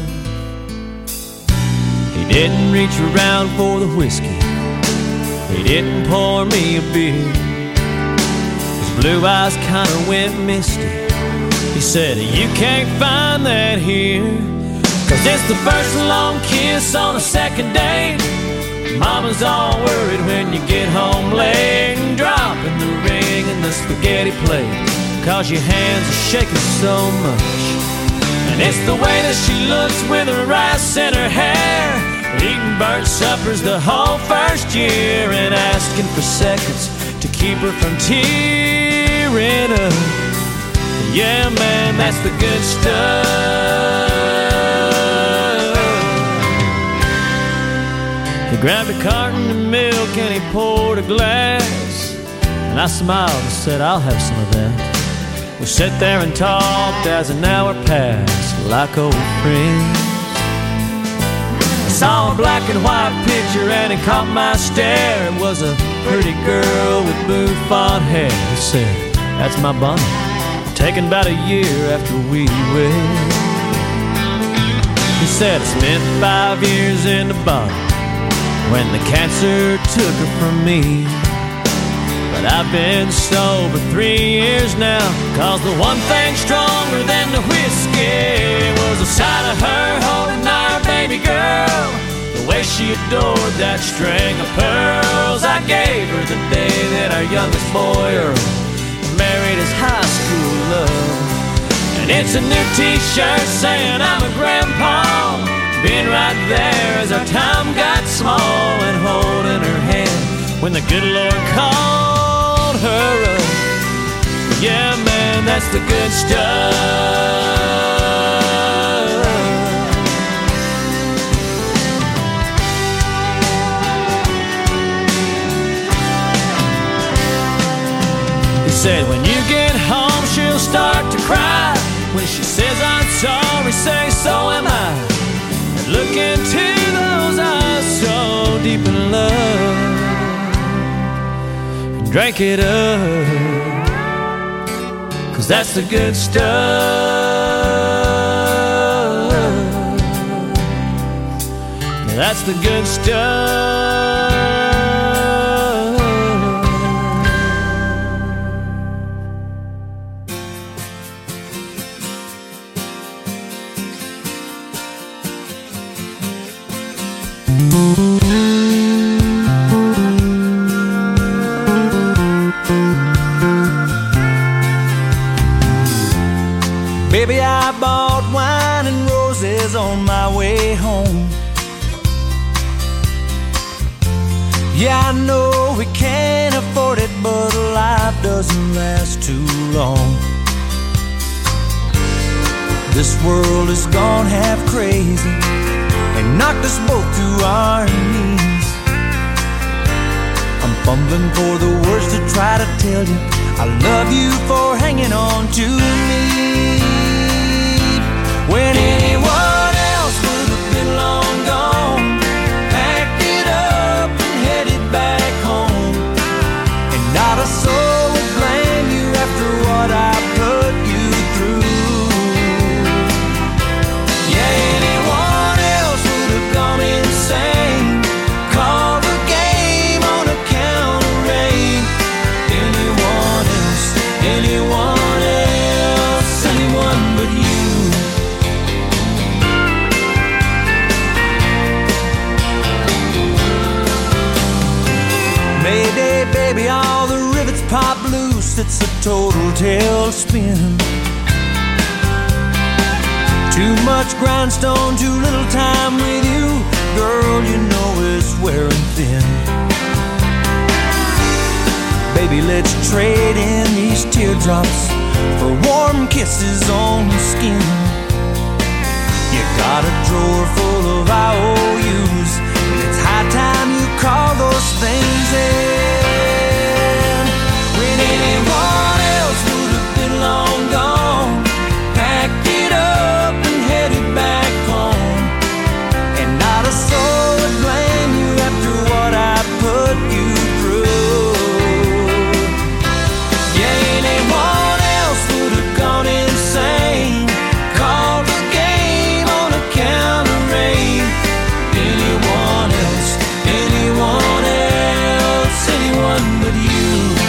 He didn't reach around for the whiskey, he didn't pour me a beer. His blue eyes kinda went misty. He said, "You can't find that here, 'cause it's the first long kiss on a second date. Mama's all worried when you get home late, and dropping the ring in the spaghetti plate, 'cause your hands are shaking so much. And it's the way that she looks with her rice in her hair, eating burnt suppers the whole first year, and asking for seconds to keep her from tearing up. Yeah, man, that's the good stuff." He grabbed a carton of milk and he poured a glass, and I smiled and said, "I'll have some of that." We sat there and talked as an hour passed like old friends. I saw a black and white picture and it caught my stare. It was a pretty girl with bouffant hair. He said, "That's my Bonnie, taken about a year after we wed." He said, "I spent five years in the bottle when the cancer took her from me. But I've been sober three years now, 'cause the one thing stronger than the whiskey was the sight of her holding our baby girl, the way she adored that string of pearls I gave her the day that our youngest boy Earl married his high school love. And it's a new t-shirt saying I'm a grandpa, being right there as our time got small, and holding her hand when the good Lord called her up. Yeah, man, that's the good stuff. He said, "When you get home, she'll start to cry. When she says I'm sorry, say so am I. And look into those eyes so deep in love, and drink it up, 'cause that's the good stuff. That's the good stuff." Baby, I bought wine and roses on my way home. Yeah, I know we can't afford it, but life doesn't last too long. This world has gone half crazy and knocked us both to our knees. I'm fumbling for the words to try to tell you I love you for hanging on to me, when anyone else would have been long gone. Packed it up and headed back home, and not a soul would blame you after what I put you through. Yeah, anyone else would have gone insane, called the game on account of rain. Anyone else, anyone else, anyone but you. Mayday, baby, all the rivets pop loose. It's a total tailspin. Too much grindstone, too little time with you. Girl, you know it's wearing thin. Baby, let's trade in these teardrops for warm kisses on the skin. You got a drawer full of I O Us, and it's high time you call those things losing. When anyone else would have been long gone, packed it up and headed back home. And not a soul would blame you after what I put you through. Yeah, anyone else would have gone insane, called the game on account of rain. Anyone else, anyone else, anyone but you.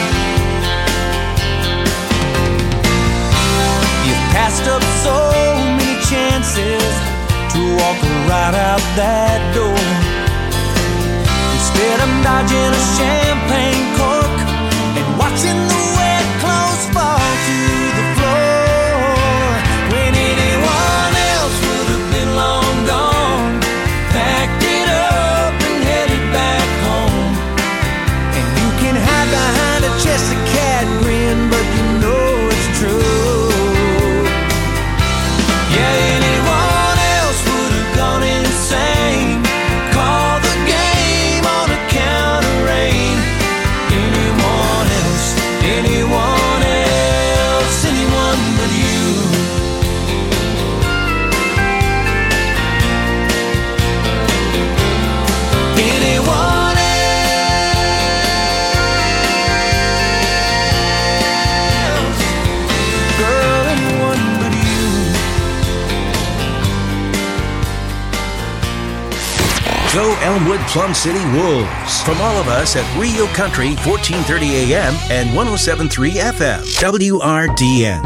You've passed up so many chances to walk right out that door. Instead I'm dodging a champagne cork and watching the wet clothes fall to the floor. When anyone else would have been long gone, packed it up and headed back home. And you can hide behind a chest of cat grin, but you know it's true. Yeah, anyone else would have gone insane, call the game on account of rain. Anyone else, anyone else, anyone but you. Anyone else, girl, anyone but you. Go Elmwood Plum City Wolves. From all of us at Rio Country, fourteen thirty A M and one oh seven point three F M. W R D N.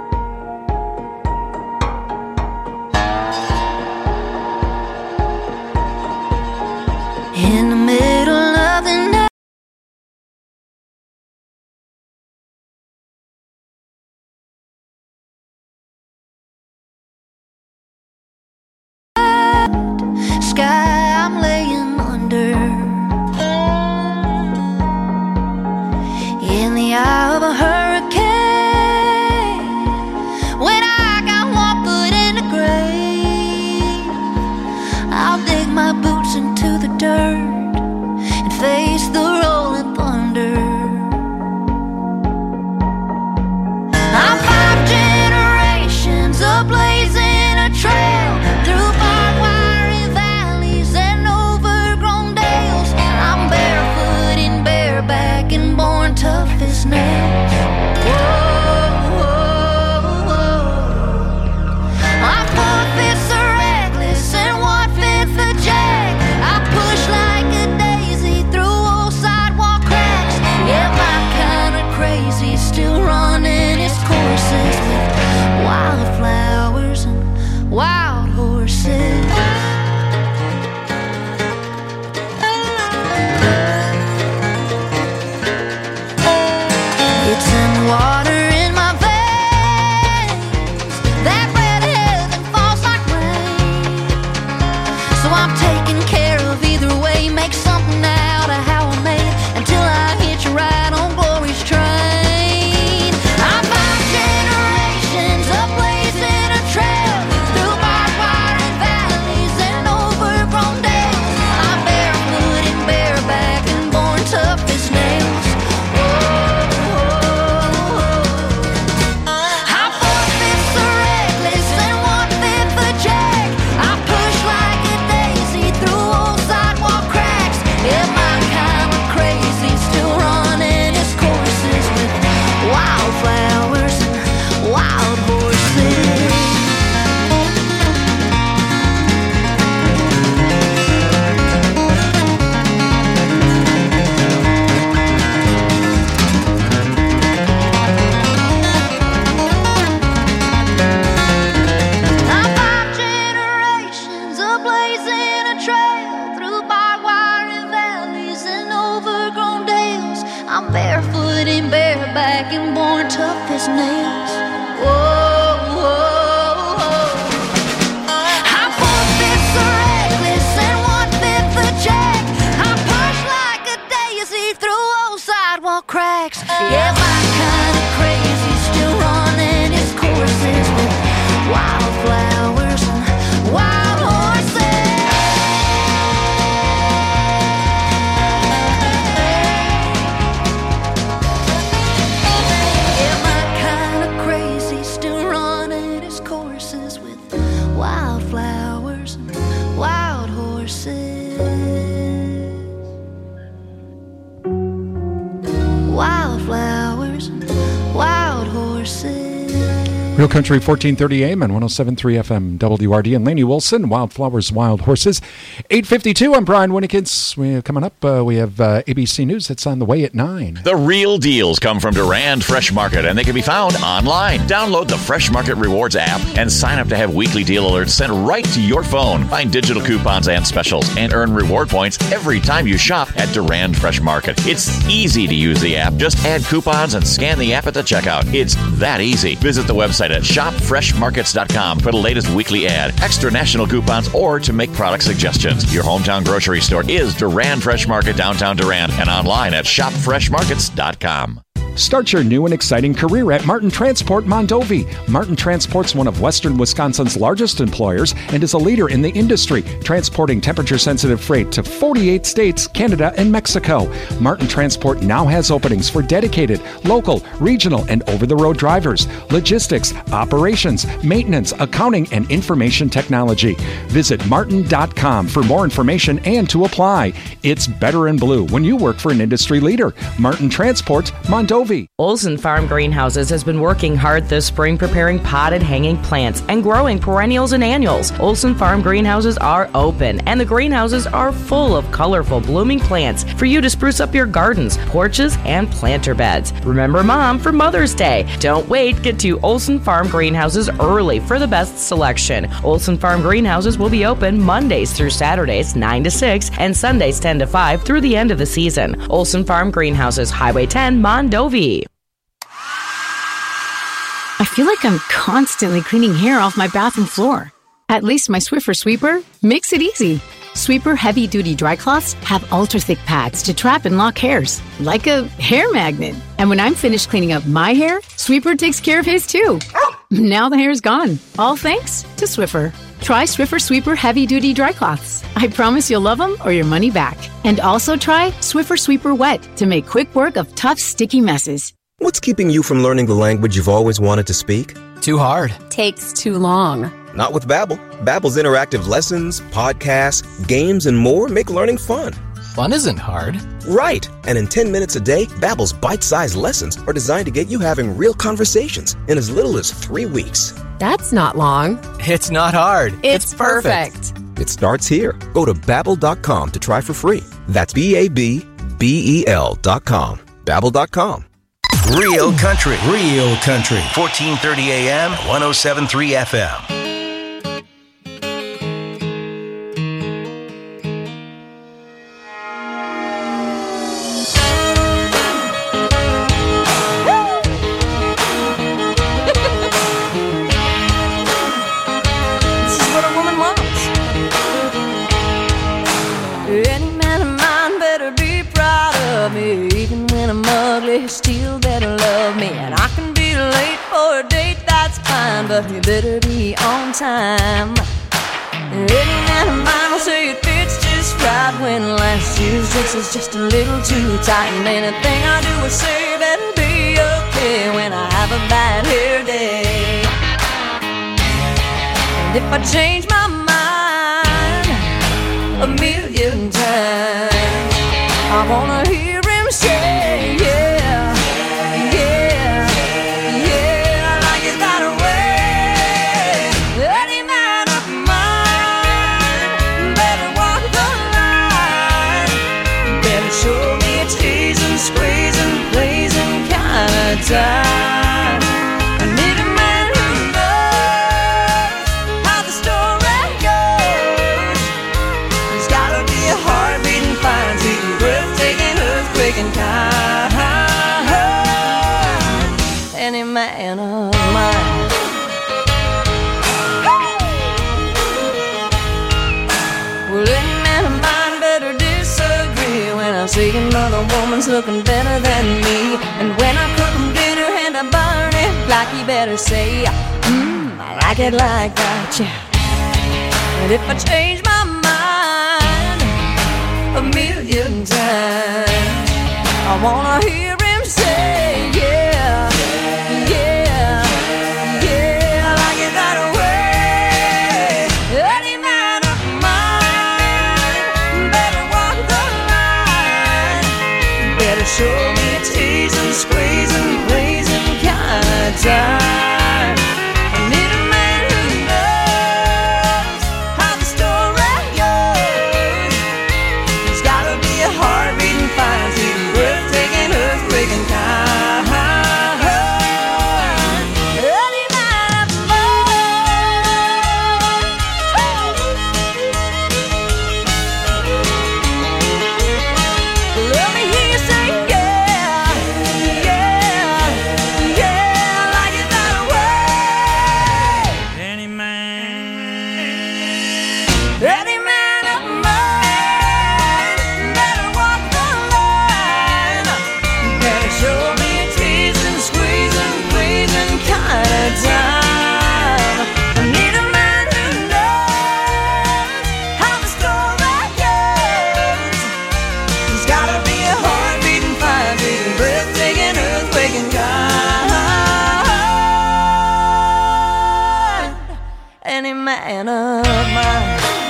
In the middle of the night, sky I'm laying under, in the eye of a hurricane. When I got one foot in the grave, I'll dig my boots into the dirt and face the rolling thunder. I'm five generations of blazing a trail through barbed wire valleys and overgrown dales. I'm barefoot and bareback and born tough as nails. Whoa, whoa, whoa. I'm four fifths a reckless and one fifth a jack. I push like a daisy through old sidewalk cracks. Yeah, my kind of crazy still running its courses with wildflowers and wild horses. It's in the water in my veins, that red heaven falls like rain. So I'm taking care of either way, make something out of how I made it until I hitch a ride on glory's train. I'm five generations of blazing a trail through barbed wire and valleys and overgrown dales. I'm barefoot and bareback and born tough as nails. I'm four fifths a reckless and one fifth a jack. I push like a daisy through old sidewalk cracks. Yeah, my kind of crazy still running its courses with wildflowers and wild horses. I'm five generations of blazing a trail through barbed wire and valleys and overgrown dales. I'm barefoot and bareback and born tough as nails. Whoa, whoa, whoa. I'm four fifths a reckless and one fifth a jack. I push like a daisy through old sidewalk cracks. Yeah, my kind of crazy still running its courses with wildflowers and wild horses. Real Country fourteen thirty A M and one oh seven point three F M W R D and Laney Wilson, Wildflowers, Wild Horses. eight fifty-two, I'm Brian Winnikins. We have coming up, uh, we have uh, A B C News that's on the way at nine. The real deals come from Durand Fresh Market, and they can be found online. Download the Fresh Market Rewards app and sign up to have weekly deal alerts sent right to your phone. Find digital coupons and specials and earn reward points every time you shop at Durand Fresh Market. It's easy to use the app. Just add coupons and scan the app at the checkout. It's that easy. Visit the website at shop fresh markets dot com for the latest weekly ad, extra national coupons, or to make product suggestions. Your hometown grocery store is Durand Fresh Market, downtown Durand, and online at shop fresh markets dot com. Start your new and exciting career at Martin Transport Mondovi. Martin Transport's one of Western Wisconsin's largest employers and is a leader in the industry, transporting temperature-sensitive freight to forty-eight states, Canada, and Mexico. Martin Transport now has openings for dedicated, local, regional, and over-the-road drivers, logistics, operations, maintenance, accounting, and information technology. Visit martin dot com for more information and to apply. It's better in blue when you work for an industry leader. Martin Transport Mondovi. Olson Farm Greenhouses has been working hard this spring preparing potted hanging plants and growing perennials and annuals. Olson Farm Greenhouses are open, and the greenhouses are full of colorful blooming plants for you to spruce up your gardens, porches, and planter beds. Remember Mom for Mother's Day. Don't wait. Get to Olson Farm Greenhouses early for the best selection. Olson Farm Greenhouses will be open Mondays through Saturdays nine to six and Sundays ten to five through the end of the season. Olson Farm Greenhouses, Highway ten, Mondovi. I feel like I'm constantly cleaning hair off my bathroom floor. At least my Swiffer Sweeper makes it easy. Sweeper heavy-duty dry cloths have ultra-thick pads to trap and lock hairs, like a hair magnet. And when I'm finished cleaning up my hair, Sweeper takes care of his too. Now the hair's gone, all thanks to Swiffer. Try Swiffer Sweeper heavy-duty dry cloths. I promise you'll love them or your money back. And also try Swiffer Sweeper Wet to make quick work of tough, sticky messes. What's keeping you from learning the language you've always wanted to speak? Too hard. Takes too long. Not with Babbel. Babbel's interactive lessons, podcasts, games, and more make learning fun. Fun isn't hard. Right. And in ten minutes a day, Babbel's bite-sized lessons are designed to get you having real conversations in as little as three weeks. That's not long. It's not hard. It's, it's perfect. perfect. It starts here. Go to babbel dot com to try for free. That's B A B B E L dot com. babbel dot com. Real Country. Real Country. fourteen thirty A M, one oh seven point three F M. This is what a woman wants. Any man of mine better be proud of me. Even when I'm ugly, still better love me. And I can be late for a date, that's fine, but you better be on time. Any man of mine will say it fits just right when last year's dress is just a little too tight. And anything I do or say better be okay when I have a bad hair day. And if I change my mind a million times, I wanna hear him say, yeah, yeah, yeah, like it that way. Any man of mine better walk the line, better show me a teasing, squeezing, blazing kind of time. I need a man who knows how the story goes. He's gotta be a heart-beating fine, see, breathtaking, earthquaking kind. Any man of mine. Well, any man of mine better disagree when I see another woman's looking better than me. And when I cook him dinner and I burn it, like he better say, mmm, I like it like that, yeah. And if I change my mind a million times, I wanna hear him say, yeah, yeah, yeah, I like it that way. Any man of mine better walk the line, better show me a teasing, squeezing, blazing kind of time. Any man of mine better walk the line. Better show me a teasing, squeezing, pleasing kind of time. I need a man who knows how the story goes. He's gotta be a heart-beating, fire-beating, breathtaking, earthquaking kind. Any man of mine.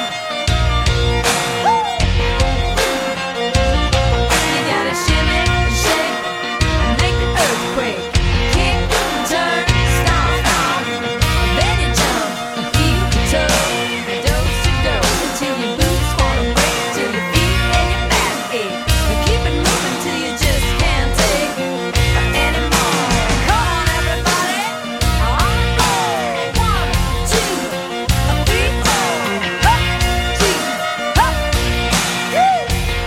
You gotta shimmy, shake, and make the earthquake. Kick, turn, stomp, stomp. Then you jump, heel to toe, dose to dose, until your boots wanna break, till your feet and your back ache. And keep it moving till you just can't take anymore. Come on, everybody, on the floor. One, two, three, four. Up, two, up. Woo!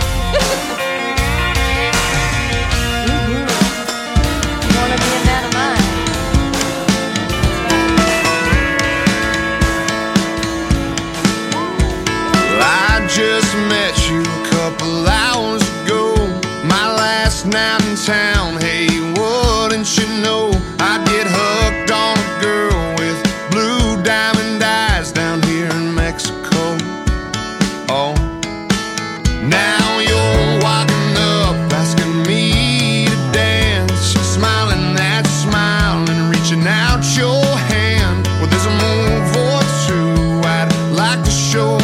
You wanna be a man of mine? Well, I just met you a couple hours ago. My last night in town. Hey, wouldn't you know I'd get hooked on a girl with blue diamond eyes down here in Mexico. Oh, now you're walking up, asking me to dance, smiling that smile and reaching out your hand. Well, there's a move or two I'd like to show